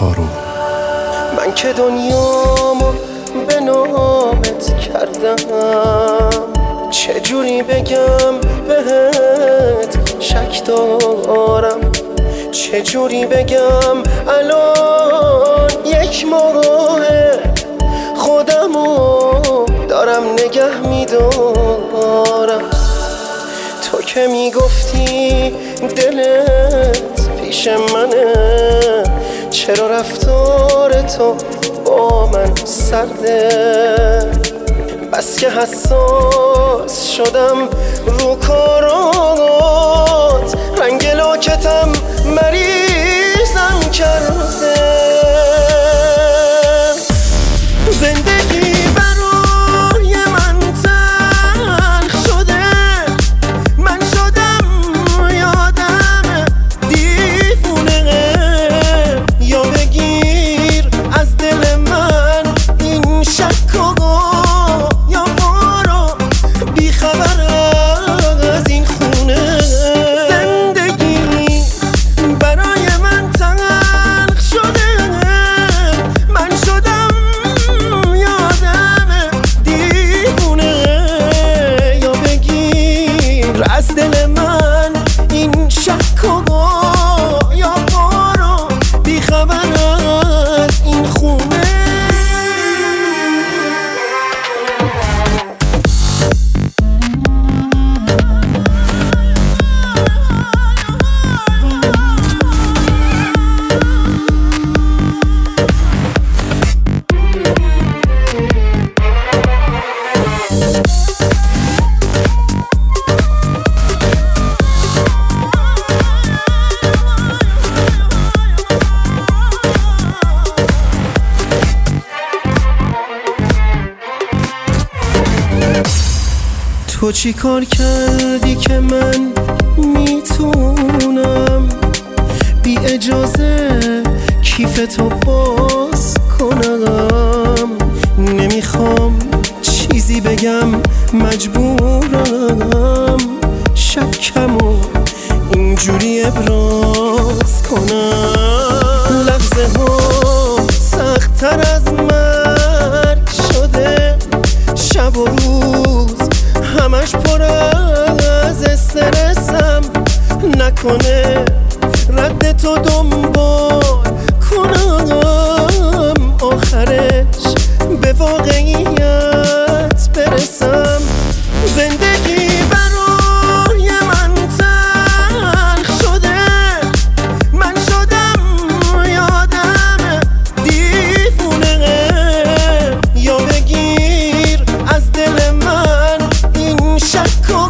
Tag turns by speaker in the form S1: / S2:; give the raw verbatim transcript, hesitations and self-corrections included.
S1: هارون.
S2: من که دنیامو به نامت کردم، چجوری بگم بهت شک دارم، چجوری بگم الان یک ماهه خودمو دارم نگه میدارم. تو که میگفتی دلت پیش منه، چرا رفتار تو با من سرده؟ بس که حساس شدم رو کارات، رنگ لاکتم مریضم کرده. زندگی برای من تلخ شده، من شدم یادم دیوونه. یا بگیر از دل من این شک و یا برو بی خبر از این خونه. زندگی برای من تلخ شده، من شدم یادم دیوونه. یا بگیر از دل من این شک و یا برو بی خبر از این خونه. تو چی کار کردی که من میتونم بی اجازه کیف تو باز کنم؟ نمیخوام چیزی بگم مجبورم شکمو اینجوری ابراز کنم. لحظه ها سخت‌تر از مرگ شده، شب و روز همش پر از استرسم. نکنه رد تو دنبال کنم، آخرش به واقعیت برسم. زندگی برای من تلخ شده، من شدم یادم دیوونه. یا بگیر از دل من این شک